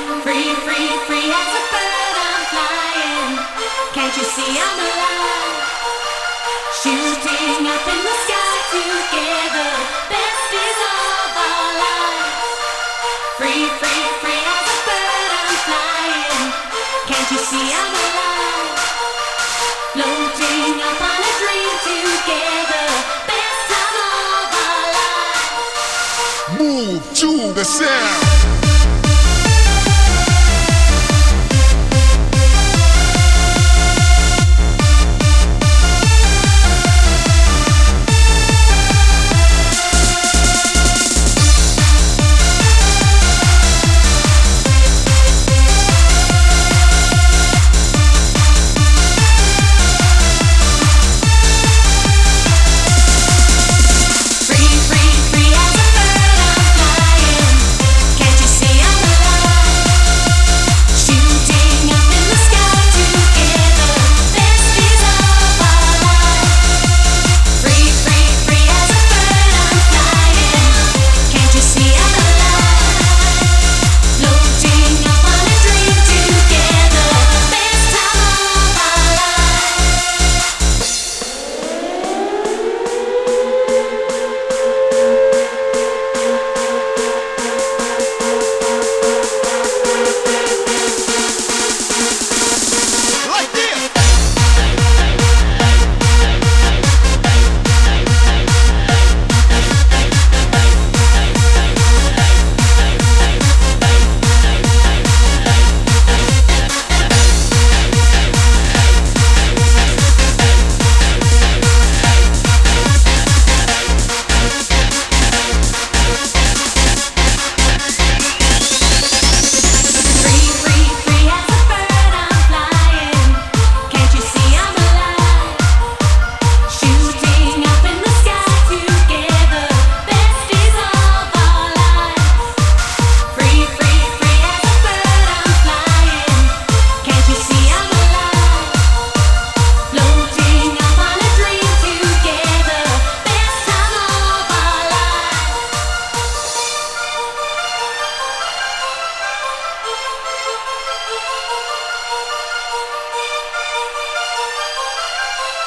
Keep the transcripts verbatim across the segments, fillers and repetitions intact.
Free, free, free as a bird I'm flying. Can't you see I'm alive? Shooting up in the sky together. Best is of our lives. Free, free, free as a bird I'm flying. Can't you see I'm alive? Floating up on a dream together. Best time of our lives. Move to the sound.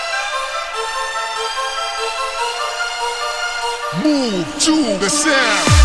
Move to the sound.